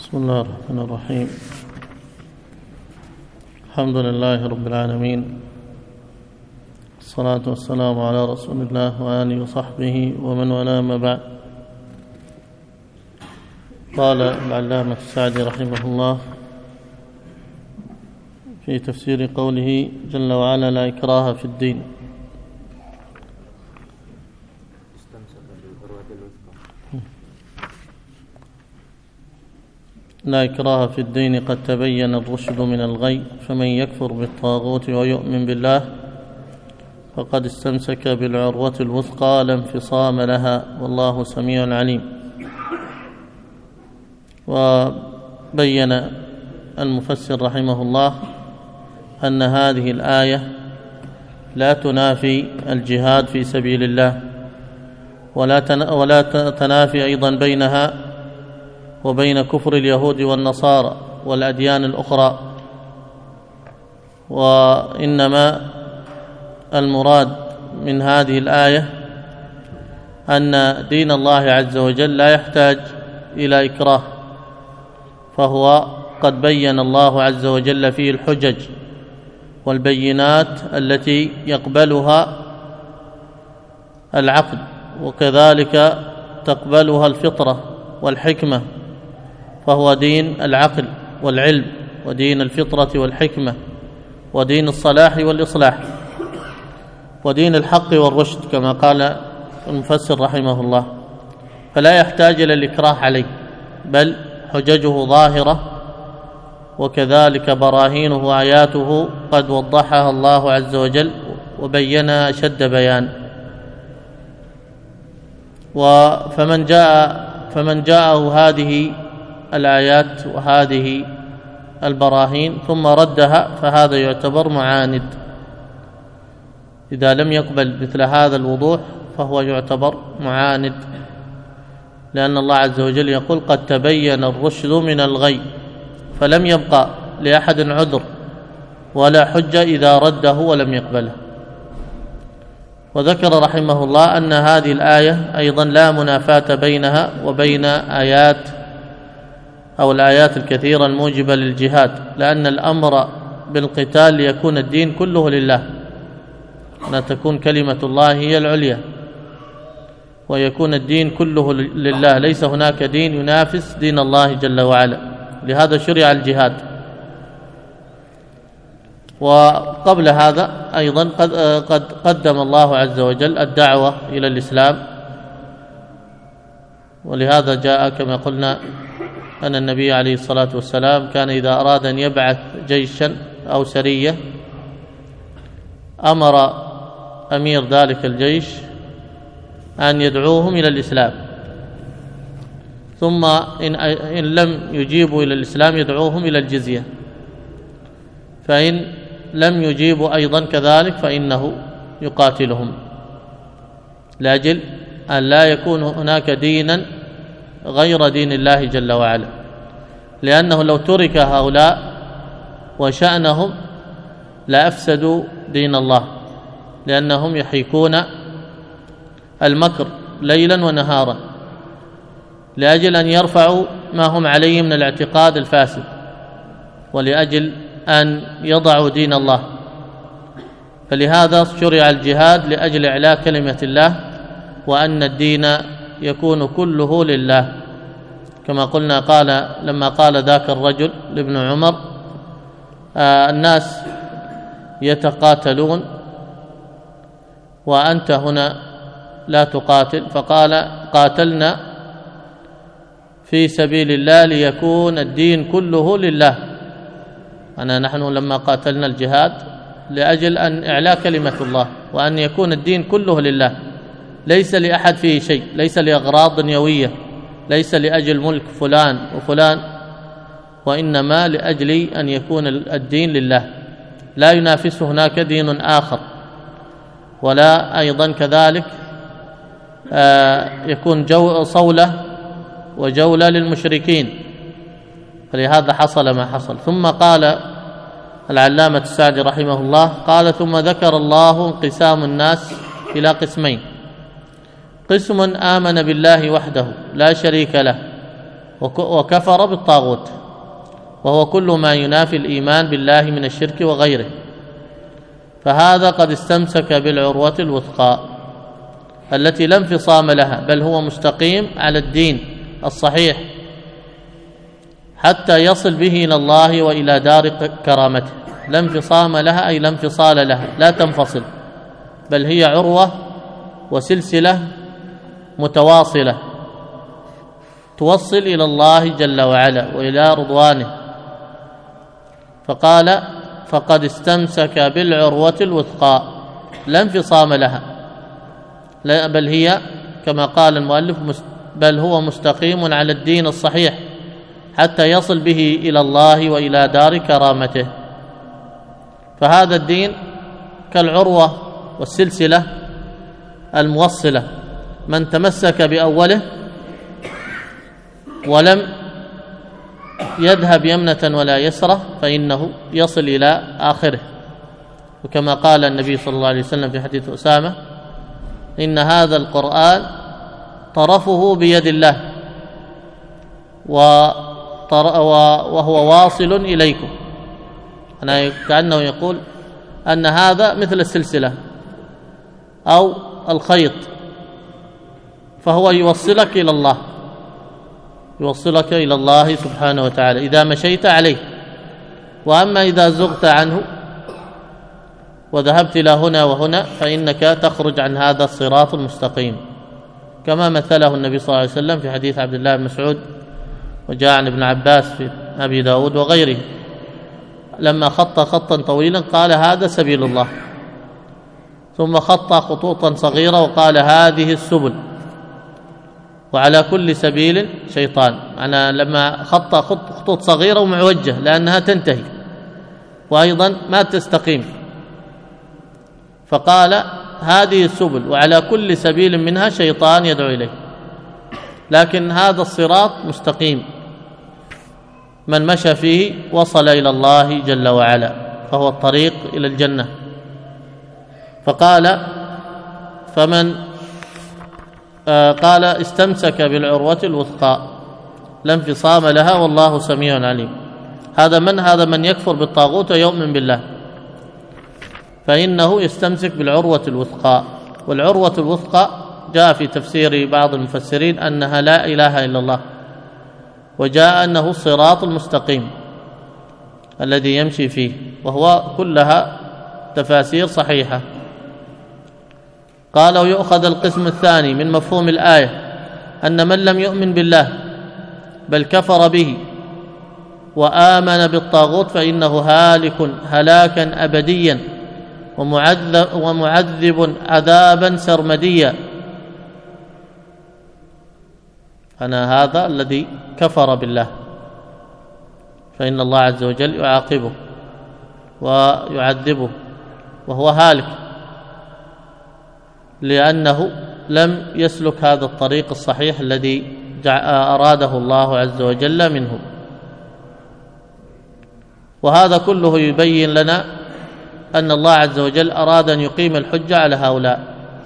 بسم الله الرحمن الرحيم. الحمد لله رب العالمين، الصلاة والسلام على رسول الله وآله وصحبه ومن والاه، ما بعد. قال العلامة السعدي رحمه الله في تفسير قوله جل وعلا: لا إكراه في الدين. لا إكراه في الدين، قد تبين الرشد من الغي، فمن يكفر بالطاغوت ويؤمن بالله فقد استمسك بالعروة الوثقى لا انفصام لها، والله سميع عليم. وبين المفسر رحمه الله أن هذه الآية لا تنافي الجهاد في سبيل الله، ولا تنافي أيضا بينها وبين كفر اليهود والنصارى والأديان الأخرى، وإنما المراد من هذه الآية أن دين الله عز وجل لا يحتاج إلى إكراه، فهو قد بين الله عز وجل فيه الحجج والبينات التي يقبلها العقل، وكذلك تقبلها الفطرة والحكمة، فهو دين العقل والعلم، ودين الفطرة والحكمة، ودين الصلاح والإصلاح، ودين الحق والرشد كما قال المفسر رحمه الله، فلا يحتاج إلى الإكراه عليه، بل حججه ظاهرة، وكذلك براهينه وآياته قد وضحها الله عز وجل وبينها أشد بيان. فمن جاءه هذه الآيات وهذه البراهين ثم ردها فهذا يعتبر معاند. إذا لم يقبل مثل هذا الوضوح فهو يعتبر معاند، لأن الله عز وجل يقول: قد تبين الرشد من الغي، فلم يبقى لأحد عذر ولا حجة إذا رده ولم يقبله. وذكر رحمه الله أن هذه الآية أيضا لا منافاة بينها وبين الآيات الكثيرة الموجبة للجهاد، لأن الأمر بالقتال ليكون الدين كله لله، أن تكون كلمة الله هي العليا ويكون الدين كله لله، ليس هناك دين ينافس دين الله جل وعلا، لهذا شرع الجهاد. وقبل هذا أيضا قد قدم الله عز وجل الدعوة إلى الإسلام، ولهذا جاء كما قلنا أن النبي عليه الصلاة والسلام كان إذا أراد أن يبعث جيشا أو سرية أمر أمير ذلك الجيش أن يدعوهم إلى الإسلام، ثم إن لم يجيبوا إلى الإسلام يدعوهم إلى الجزية، فإن لم يجيبوا أيضا كذلك فإنه يقاتلهم، لأجل أن لا يكون هناك دينا غير دين الله جل وعلا، لأنه لو ترك هؤلاء وشأنهم لأفسدوا دين الله، لأنهم يحيكون المكر ليلا ونهارا لأجل أن يرفعوا ما هم عليه من الاعتقاد الفاسد، ولأجل أن يضعوا دين الله. فلهذا شرع الجهاد لأجل إعلاء كلمة الله، وأن الدين يكون كله لله، كما قلنا لما قال ذاك الرجل لابن عمر: الناس يتقاتلون وأنت هنا لا تقاتل، فقال: قاتلنا في سبيل الله ليكون الدين كله لله. نحن لما قاتلنا الجهاد لأجل أن إعلاء كلمة الله، وأن يكون الدين كله لله، ليس لأحد فيه شيء، ليس لأغراض دنيوية، ليس لأجل ملك فلان وفلان، وإنما لأجل أن يكون الدين لله، لا ينافس هناك دين آخر، ولا أيضا كذلك يكون صولة وجولة للمشركين، فلهذا حصل ما حصل. ثم قال العلامة السعدي رحمه الله، قال: ثم ذكر الله انقسام الناس إلى قسمين: قسم آمن بالله وحده لا شريك له وكفر بالطاغوت، وهو كل ما ينافي الإيمان بالله من الشرك وغيره، فهذا قد استمسك بالعروة الوثقى التي لا انفصام لها، بل هو مستقيم على الدين الصحيح حتى يصل به إلى الله وإلى دار كرامته. لا انفصام لها أي لا انفصال لها، لا تنفصل، بل هي عروة وسلسلة متواصلة توصل إلى الله جل وعلا وإلى رضوانه. فقال فقد استمسك بالعروة الوثقى لا انفصام لها، لا بل هي كما قال المؤلف بل هو مستقيم على الدين الصحيح حتى يصل به إلى الله وإلى دار كرامته. فهذا الدين كالعروة والسلسلة الموصلة، من تمسك بأوله ولم يذهب يمنة ولا يسرة فإنه يصل إلى آخره. وكما قال النبي صلى الله عليه وسلم في حديث أسامة: إن هذا القرآن طرفه بيد الله وهو واصل إليكم. كأنه يقول أن هذا مثل السلسلة أو الخيط، فهو يوصلك إلى الله، يوصلك إلى الله سبحانه وتعالى إذا مشيت عليه. وأما إذا زغت عنه وذهبت إلى هنا وهنا فإنك تخرج عن هذا الصراط المستقيم، كما مثله النبي صلى الله عليه وسلم في حديث عبد الله بن مسعود وجاء عن ابن عباس في أبي داود وغيره، لما خط خطا طويلا قال: هذا سبيل الله، ثم خط خطوطا صغيرة وقال: هذه السبل، وعلى كل سبيل شيطان. أنا لما خط خطوط صغيرة ومعوجة لأنها تنتهي وأيضا ما تستقيم، فقال: هذه السبل وعلى كل سبيل منها شيطان يدعو إليه، لكن هذا الصراط مستقيم، من مشى فيه وصل إلى الله جل وعلا، فهو الطريق إلى الجنة. فقال: قال: استمسك بالعروة الوثقى لا انفصام لها والله سميع عليم. هذا من يكفر بالطاغوت ويؤمن بالله، فإنه يستمسك بالعروة الوثقى. والعروة الوثقى جاء في تفسير بعض المفسرين أنها لا إله إلا الله، وجاء أنه الصراط المستقيم الذي يمشي فيه، وهو كلها تفاسير صحيحة. قال: ويؤخذ القسم الثاني من مفهوم الآية أن من لم يؤمن بالله بل كفر به وآمن بالطاغوت فإنه هالك هلاكا أبديا ومعذب عذابا سرمديا. أنا هذا الذي كفر بالله فإن الله عز وجل يعاقبه ويعذبه وهو هالك، لأنه لم يسلك هذا الطريق الصحيح الذي أراده الله عز وجل منه. وهذا كله يبين لنا أن الله عز وجل أراد أن يقيم الحجة على هؤلاء،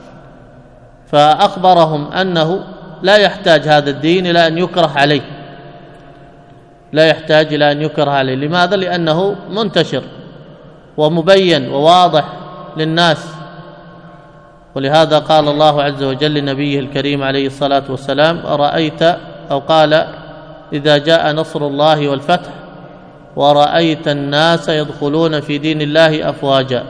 فأخبرهم أنه لا يحتاج هذا الدين إلى أن يكره عليه، لا يحتاج إلى أن يكره عليه. لماذا؟ لأنه منتشر ومبين وواضح للناس. ولهذا قال الله عز وجل لنبيه الكريم عليه الصلاة والسلام: أرأيت، أو قال: إذا جاء نصر الله والفتح ورأيت الناس يدخلون في دين الله أفواجا.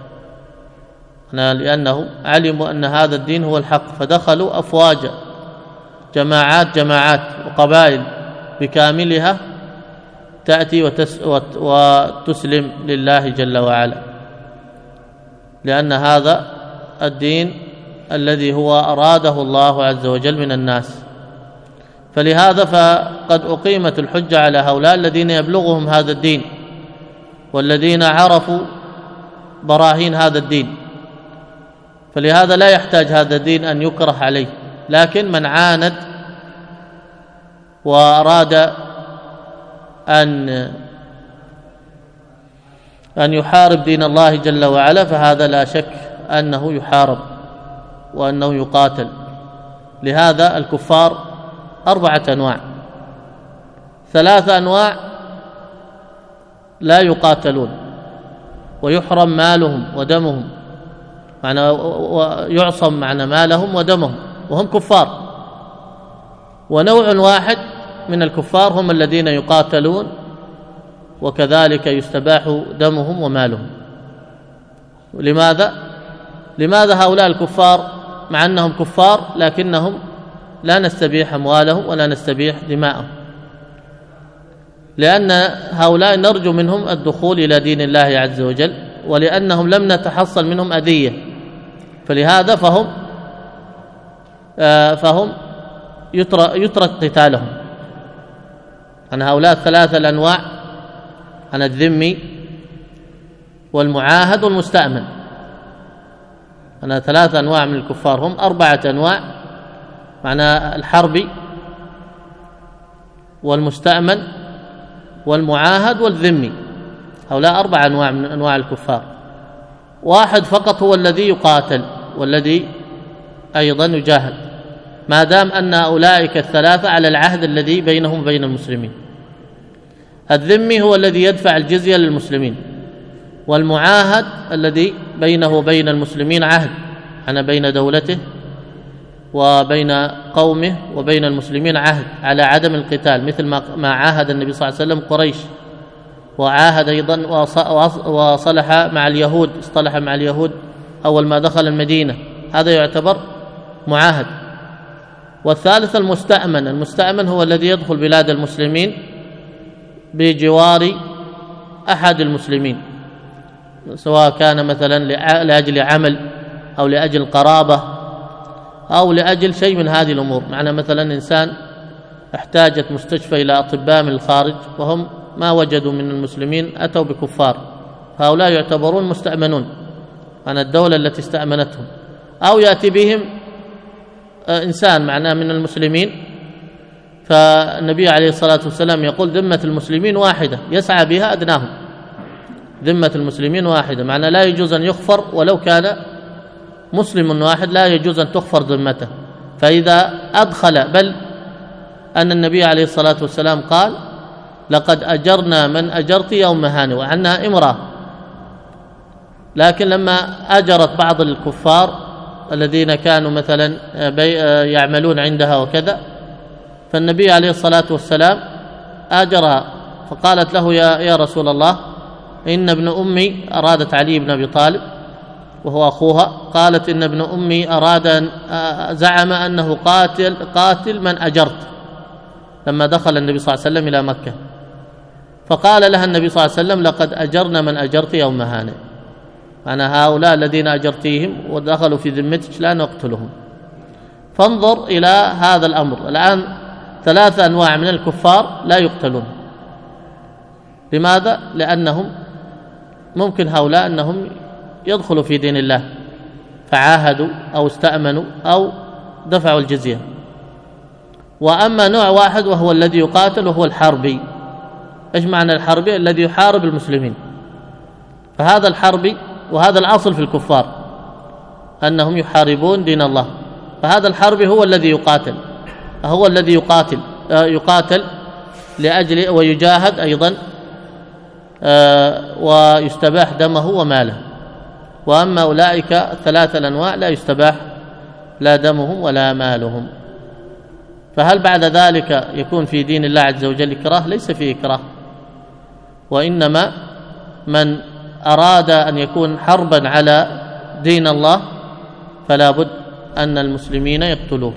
لأنه علموا أن هذا الدين هو الحق فدخلوا أفواجا، جماعات وقبائل بكاملها تأتي وتسلم لله جل وعلا، لأن هذا الدين الذي هو أراده الله عز وجل من الناس. فلهذا فقد أقيمت الحجة على هؤلاء الذين يبلغهم هذا الدين والذين عرفوا براهين هذا الدين، فلهذا لا يحتاج هذا الدين أن يكره عليه. لكن من عاند وأراد أن يحارب دين الله جل وعلا فهذا لا شك أنه يحارب وأنه يقاتل. لهذا الكفار 4 أنواع: 3 أنواع لا يقاتلون ويحرم مالهم ودمهم، معنى ويعصم معنى مالهم ودمهم وهم كفار. ونوع واحد من الكفار هم الذين يقاتلون وكذلك يستباح دمهم ومالهم. لماذا هؤلاء الكفار مع أنهم كفار لكنهم لا نستبيح أموالهم ولا نستبيح دماءهم؟ لأن هؤلاء نرجو منهم الدخول إلى دين الله عز وجل، ولأنهم لم نتحصل منهم أذية، فلهذا فهم يترك قتالهم. عن هؤلاء 3 الأنواع، عن الذمي والمعاهد والمستأمن. أنا 3 أنواع من الكفار، هم 4 أنواع، معنى الحربي والمستأمن والمعاهد والذمي. هؤلاء 4 أنواع من أنواع الكفار. واحد فقط هو الذي يقاتل والذي أيضا يجاهد، ما دام أن أولئك 3 على العهد الذي بينهم وبين المسلمين. الذمي هو الذي يدفع الجزية للمسلمين، والمعاهد الذي بينه وبين المسلمين عهد، أنا بين دولته وبين قومه وبين المسلمين عهد على عدم القتال، مثل ما عاهد النبي صلى الله عليه وسلم قريش، وعاهد أيضا وصلح مع اليهود، اصطلح مع اليهود أول ما دخل المدينة، هذا يعتبر معاهد. والثالث المستأمن هو الذي يدخل بلاد المسلمين بجوار أحد المسلمين، سواء كان مثلا لأجل عمل أو لأجل قرابة أو لأجل شيء من هذه الأمور. معنى مثلا إنسان احتاجت مستشفى إلى أطباء من الخارج وهم ما وجدوا من المسلمين، أتوا بكفار، هؤلاء يعتبرون مستأمنون عن الدولة التي استأمنتهم. أو يأتي بهم إنسان معناه من المسلمين، فالنبي عليه الصلاة والسلام يقول ذمة المسلمين واحدة يسعى بها أدناهم، ذمة المسلمين واحدة، معناه لا يجوز أن يغفر ولو كان مسلم واحد، لا يجوز أن تغفر ذمته. فإذا أدخل، بل أن النبي عليه الصلاة والسلام قال لقد أجرنا من أجرت يوم هانئ، وعنها امرأة، لكن لما أجرت بعض الكفار الذين كانوا مثلا يعملون عندها وكذا، فالنبي عليه الصلاة والسلام آجرها، فقالت له يا رسول الله إن ابن أمي، أرادت علي بن أبي طالب وهو أخوها، قالت إن ابن أمي زعم أنه قاتل من أجرت، لما دخل النبي صلى الله عليه وسلم إلى مكة، فقال لها النبي صلى الله عليه وسلم لقد أجرنا من أجرت يوم هانئ، أنا هؤلاء الذين أجرتيهم ودخلوا في ذمتك لا نقتلهم. فانظر إلى هذا الأمر. الآن 3 أنواع من الكفار لا يقتلون. لماذا؟ لأنهم ممكن هؤلاء أنهم يدخلوا في دين الله فعاهدوا أو استأمنوا أو دفعوا الجزية. وأما نوع واحد وهو الذي يقاتل وهو الحربي. إيش معنى الحربي؟ الذي يحارب المسلمين. فهذا الحربي، وهذا الأصل في الكفار أنهم يحاربون دين الله، فهذا الحربي هو الذي يقاتل، هو الذي يقاتل لأجل ويجاهد أيضا ويستباح دمه وماله. وأما أولئك 3 الأنواع لا يستباح لا دمهم ولا مالهم. فهل بعد ذلك يكون في دين الله عز وجل إكراه؟ ليس فيه إكراه، وإنما من أراد أن يكون حربا على دين الله فلا بد أن المسلمين يقتلوه.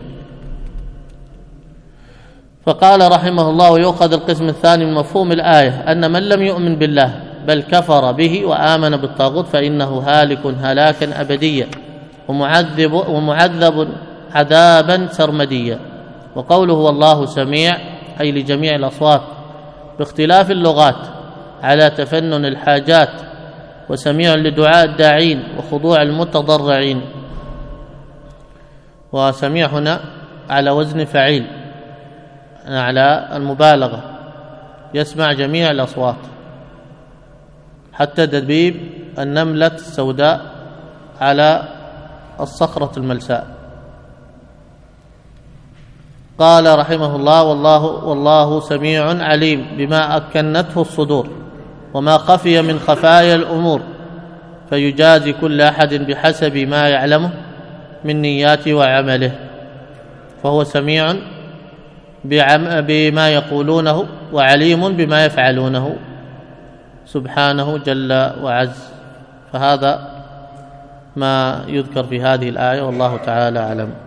فقال رحمه الله ويؤخذ القسم الثاني من مفهوم الآية أن من لم يؤمن بالله بل كفر به وآمن بالطاغوت فإنه هالك هلاكا أبديا ومعذب عذابا سرمديا. وقوله والله سميع أي لجميع الأصوات باختلاف اللغات على تفنن الحاجات، وسميع لدعاء الداعين وخضوع المتضرعين. وسميع هنا على وزن فعيل، على المبالغة، يسمع جميع الأصوات حتى دبيب النملة السوداء على الصخرة الملساء. قال رحمه الله: والله سميع عليم بما أكنته الصدور وما خفي من خفايا الأمور، فيجازي كل أحد بحسب ما يعلمه من نياته وعمله، فهو سميع بما يقولونه وعليم بما يفعلونه سبحانه جل وعز. فهذا ما يذكر في هذه الآية، والله تعالى أعلم.